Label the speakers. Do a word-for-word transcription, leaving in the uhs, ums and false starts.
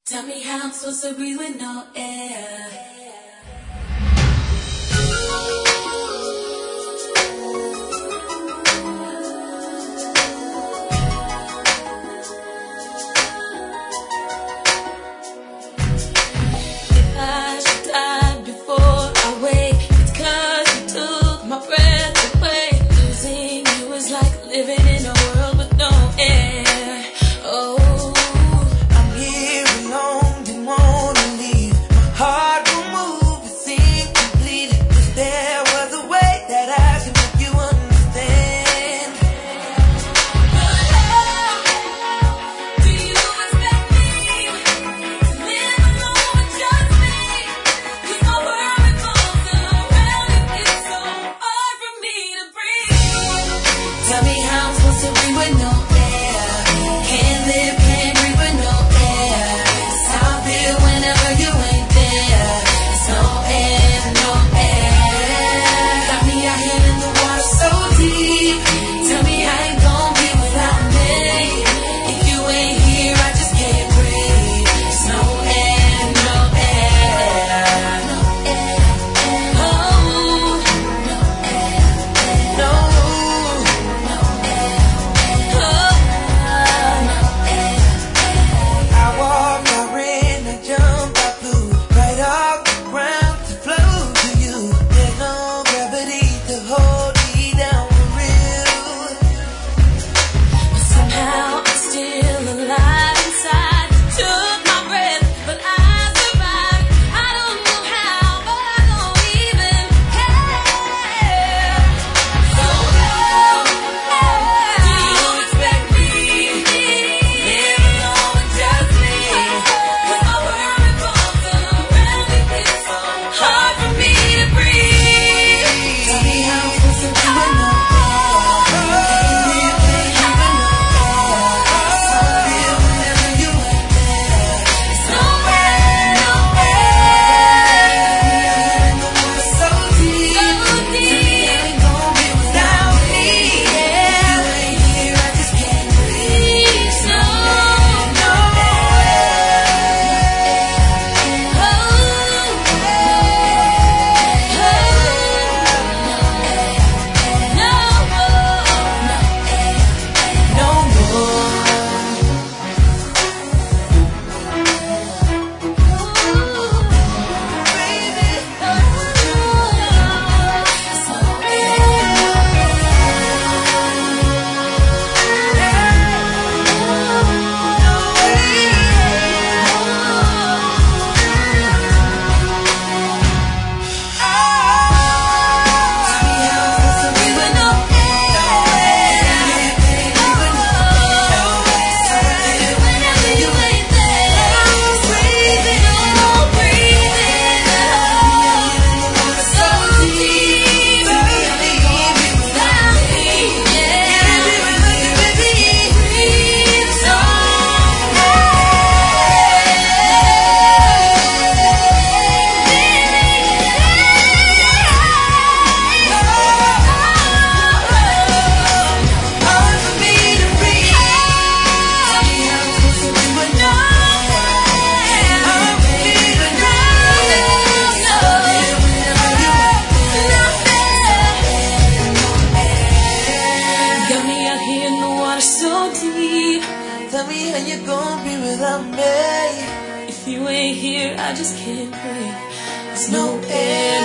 Speaker 1: Tell me how I'm supposed to breathe with no air. If I should die before I wake, it's 'cause you took my breath away. Losing you is like living in a world with no air. Oh,
Speaker 2: I'm here alone, didn't wanna leave. My heart will move, it seemed completed. If there was a way that I could make you understand.
Speaker 1: but how do you expect me to live alone with just me? 'Cause my world revolves around you. It's so hard for me to breathe. Tell me how I'm supposed to breathe with no air. Can't live, can't breathe with no air. It's how I feel whenever you ain't there. It's no air, no air. Got me out here in the water so deep. Tell me how you gon' be without me. If you ain't here, I just can't breathe. It's no air, no air. No air, oh, no air,
Speaker 2: No,
Speaker 1: no air, oh, no air.
Speaker 2: I walked, I ran, I jumped, I flew right off the ground to flow to you. There's no gravity to hold me down for real.
Speaker 1: But somehow I'm still alive inside. Took my breath, but I survived. I don't know how, but I don't even care. So how do you expect me to live alone with just me? 'Cause my world revolves around you. It's so hard for me to breathe. Tell me how I'm supposed to do it no Got me out here in the water so deep.
Speaker 2: Tell me how you gon' be without me.
Speaker 1: If you ain't here, I just can't breathe. There's no air.